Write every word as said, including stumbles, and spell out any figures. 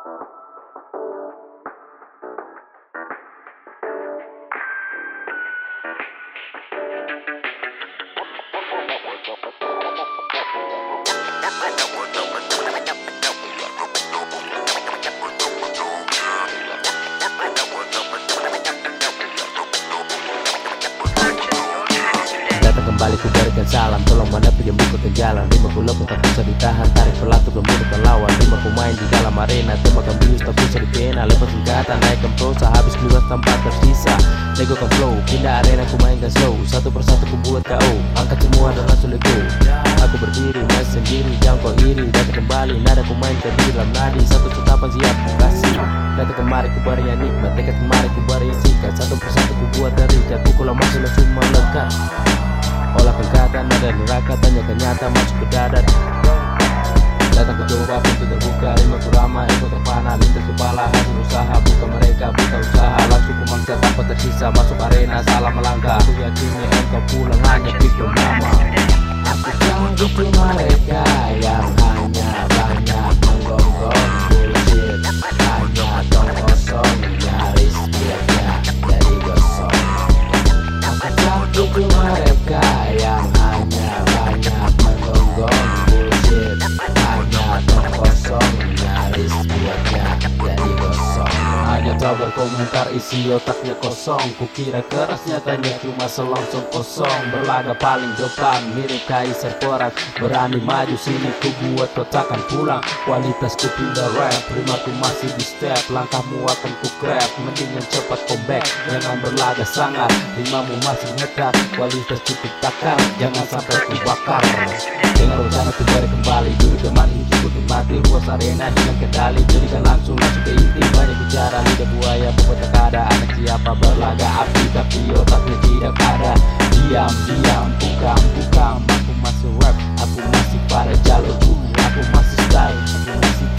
Kembali ku berikan salam, tolong mana yang buka ke jalan. Lima ku lepas tak bisa ditahan, tarik pelatu memudahkan lawan. Lima pemain di dalam arena, tembakan bius tak bisa dipena. Lepas tingkatan, naikkan prosa, habis keluar tanpa tersisa. Legokan flow, pindah arena ku mainkan slow. Satu persatu ku buat K O, angkat semua dan langsung let go. Aku berdiri, mas sendiri, jangan kau iri. Datang kembali, nada ku main terdiri dalam nadi. Satu tetapan siap ku kasih. Datang kemari ku beri yang nikmat, dekat kemari ku beri yang sikat. Satu persatu ku buat dari kat, pukul masih langsung melekat. Olah perkataan ada neraka, tanyakan nyata masuk ke dada. Datang ke coba pintu terbuka, lima ku ramai, ego terpana, lintas kepala, hasil usaha, buka mereka, buka usaha, langsung ku mangsa tanpa tersisa, masuk arena, salah melangkah. Aku yakini engkau pulang hanya pikir nama. Aku jangan gitu mereka yang hanya banyak menggonggong bullshit, hanya tong kosong, nyaris biarnya jadi gosong. Aku jangan gitu mereka yang hanya banyak menggonggong bullshit, hanya tong kosong, nyaris buatnya jadi gosong. Hanya tahu berkomentar isi otaknya kosong. Kukira keras nyatanya cuma selongsong kosong. Berlaga paling depan mirip kaisar perang. Berani maju sini ku buat kau takkan pulang. Kualitas ku pindah rap, rimaku masih di step. Langkahmu akan ku grab, mendingan cepat comeback. Jangan berlaga sangat, rimamu masih nyetar. Kualitas cukup takar, jangan sampai ku bakar. Dengan rencana ku balik kembali, duduk teman ini cukup nikmati. Ruas arena dengan kendali, jadikan langsung masuk ke inti. Banyak bicara lidah buaya, membuat tak ada anak siapa berlaga api, tapi otaknya tidak ada. Diam, diam, bukam, bukam. Aku masih rap, aku masih pada jalurku. Aku masih style, aku masih